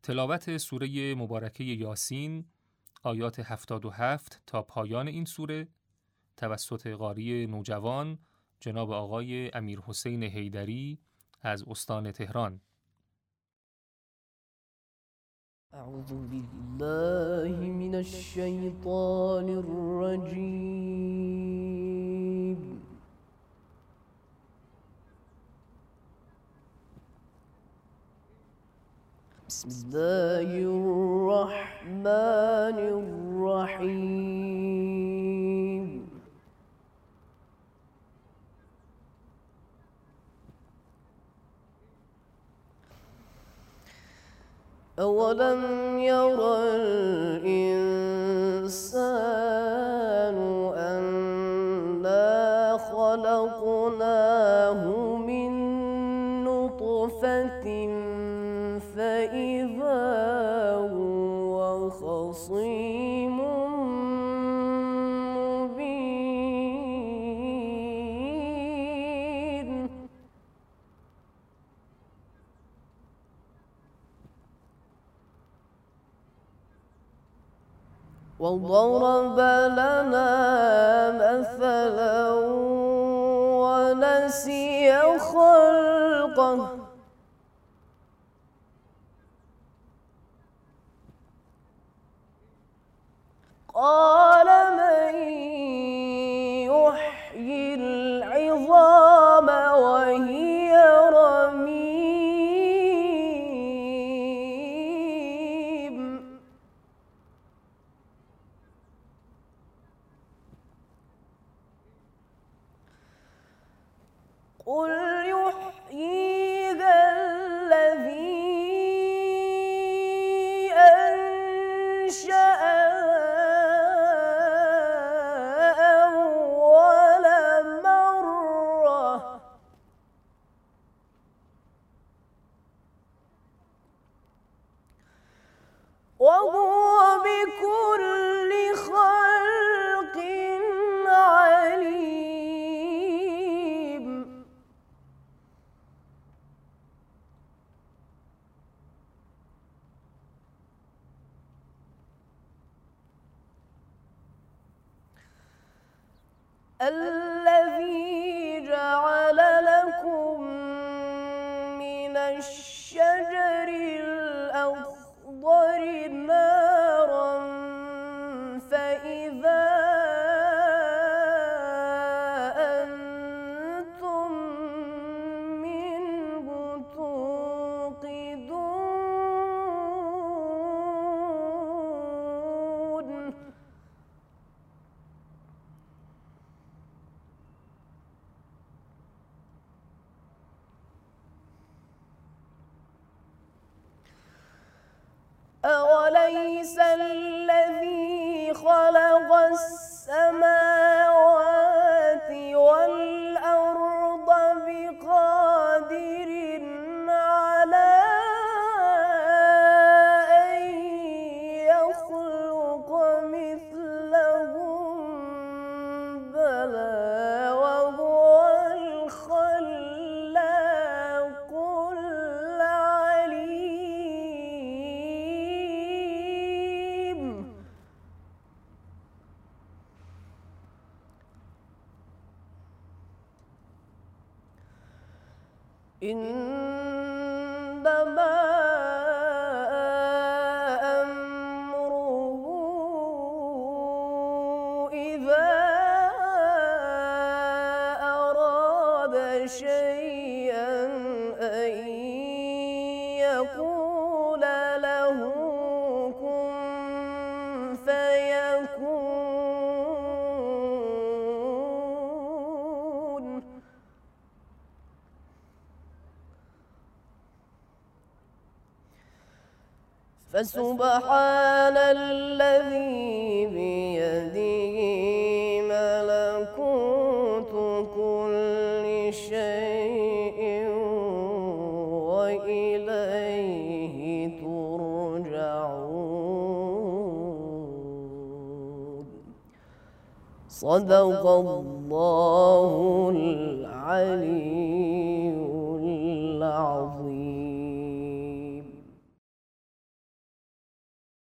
تلاوت سوره مبارکه یاسین آیات 77 تا پایان این سوره توسط قاری نوجوان جناب آقای امیرحسین حیدری از استان تهران. اعوذ بالله من الشیطان الرجیم. بسم الله الرحمن الرحیم. أولم ير الإنسان أنا خلقناه من نطفة فإذا هو خصيم مبين. وضرب لنا مثلا ونسي خلقه قال من يحيي العظام وهي رميم. قل يحييها الذي أنشأها أول مرة وهو بكل خلق عليم. الذي جعل لكم من الشجر الأخضر نارا فإذا أنتم منه توقدون. أوليس الذي خلق السماوات والأرض بقادر على أن يخلق مثلهم؟ بلى وهو الخلاق العليم. إنما أمره إذا أراد شيئا أن يقول له كن فيكون. فسبحان الذي بيده ملكوت كل شيء وإليه ترجعون. صدق الله العلي العظيم.